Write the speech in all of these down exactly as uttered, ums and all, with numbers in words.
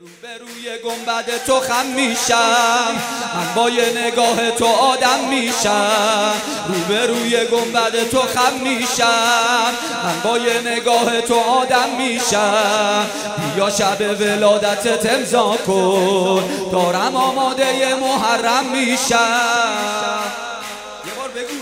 روبروی گنبد تو خم میشم، من با یه نگاه تو آدم میشم. روبروی گنبد تو خم میشم، من با یه نگاه تو آدم میشم. بیا شب ولادتت امضا کن، دارم آماده محرم میشم. یه بار بگو.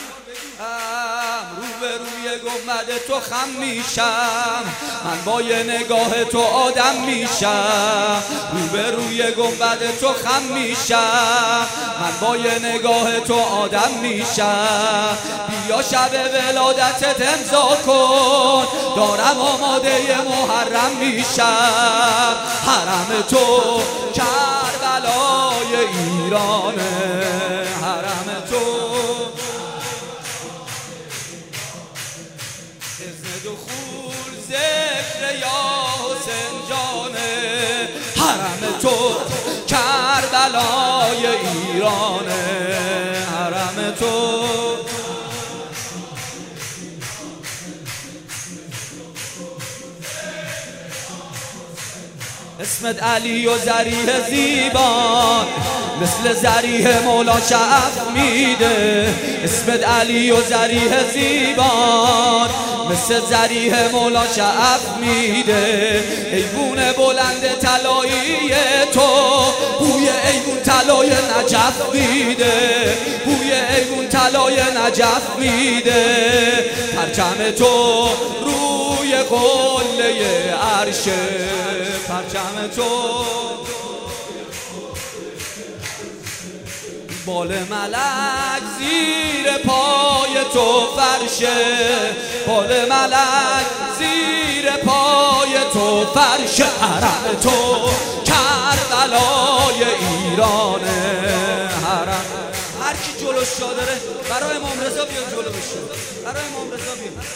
روبروی گنبد تو خم میشم، من با یه نگاه تو آدم میشم. روبروی گنبد تو خم میشم، من با یه نگاه تو آدم میشم. بیا شب ولادتت امضا کن، دارم آماده محرم میشم. حرم تو کربلای ایرانه، حرم تو اذن دخول ذکر یا حسین جانه. حرم تو کربلای ایرانه، حرم تو اسمت علی و ذریح زیبان، مثل ذریح مولا شعف میده. اسمت علی و ذریح زیبان، مثل ذریح مولا شعف میده. ایوون بلند طلایی تو، بوی ایوون طلای نجف میده. بوی ایوون طلای نجف میده. پرچم تو روی قله عرشه، پرچم تو بال ملک زیر پای تو فرشه. بال ملک زیر پای تو فرشه. حرم تو کربلای ایرانه، حرم. هر کی جلوش جا داره برای امام رضا بیاد جلو بشه، برای امام رضا بیاد.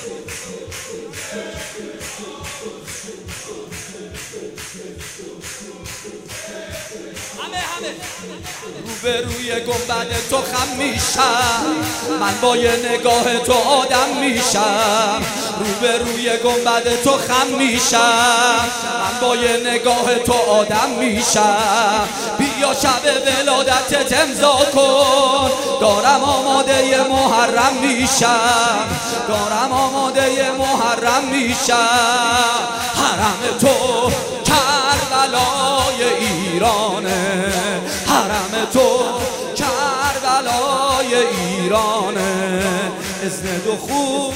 همه همه روبروی گنبد تو خم میشم، من با یه نگاه تو آدم میشم. روبروی گنبد تو خم میشم، من با یه نگاه تو آدم میشم. بیا شب ولادتت امضا کن، دارم آماده محرم میشم. دارم آماده محرم میشم. حرم تو کربلای ایرانه، حرم تو کربلای ایرانه. اذن دخول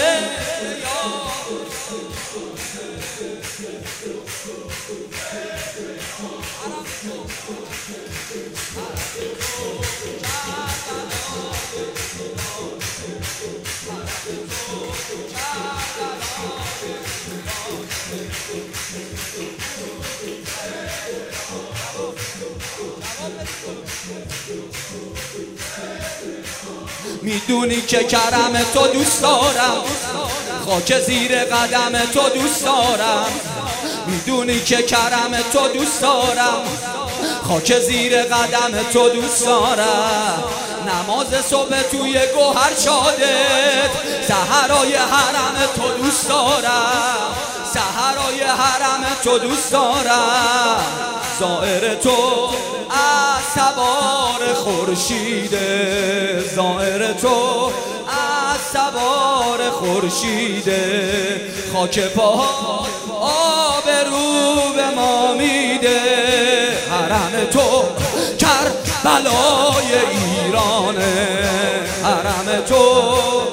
میدونی که کرم تو دوست دارم، خاک زیر قدم تو دوست دارم. میدونی که کرم تو دوست دارم، خاک زیر قدم تو دوست دارم. نماز صبح توی گوهر شادت، سحرای حرم تو دوست دارم. سحرای حرم تو دوست دارم. زائر تو از سوار خورشیده، زائر تو از سوار خورشیده. خاک پا آب رو به ما میده. حرم تو کربلای ایرانه، حرم تو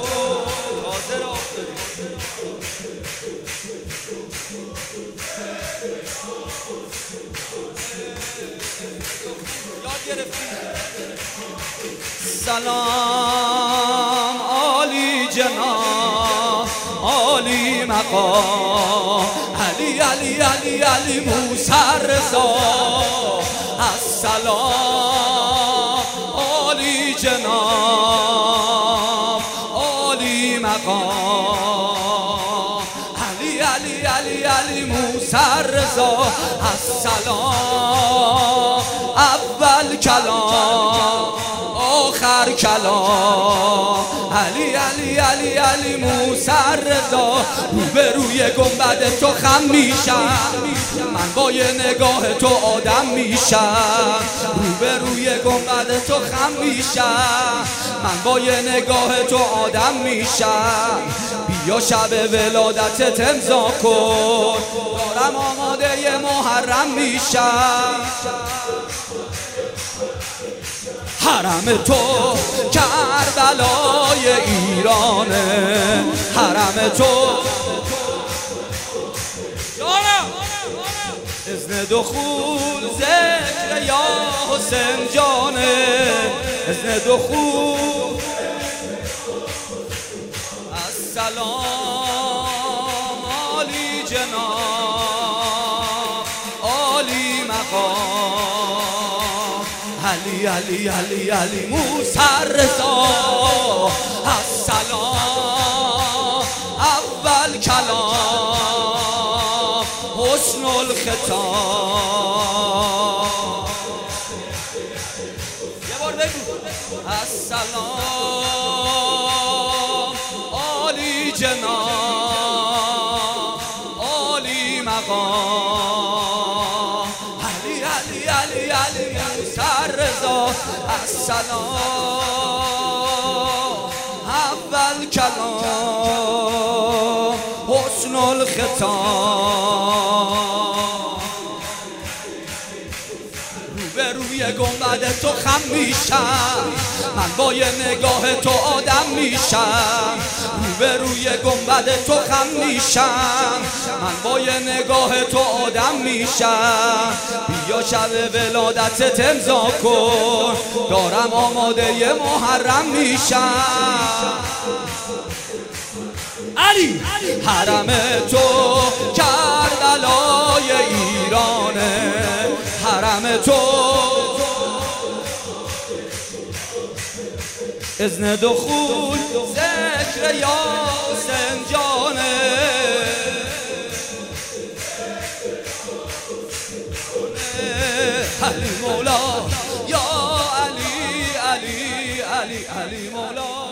سلام عالی جناب، عالی مقام، علی علی علی علی موسی رضا. السلام عالی جناب، عالی مقام، علی علی علی علی موسی رضا. السلام اول کلام، آخر کلام. علی علی علی علی موسی رضا، روبروی گنبد تو خم میشم، من با یه نگاه تو آدم میشم. روبروی گنبد تو خم میشم، من با یه نگاه تو آدم میشم. بیا شب ولادتت امضا کن، دارم آماده ی محرم میشم. حرم تو کربلای ایرانه، حرم تو اذن دخول ذکر یا حسین جانه، اذن دخول. السلام عالی جناب عالی مقام، علی علی علی علی موسی رضا. السلام اول کلام حسن الختام. یه بار بگو السلام عالی جناب عالی مقام، علی علی علی علی موسی رضا. السلام اول کلام حسن الختام. روبروی گنبد تو خم میشم، من با یه نگاه تو آدم میشم. روبروی گنبد تو خم میشم، من با یه نگاه تو آدم میشم. بیا شب ولادتت امضا کن، دارم آماده ی محرم میشم. علی حرم تو کربلای ایرانه، حرم تو اذن دخول ذکر یا حسین جانه، علی مولا یا علی علی علی علی مولا.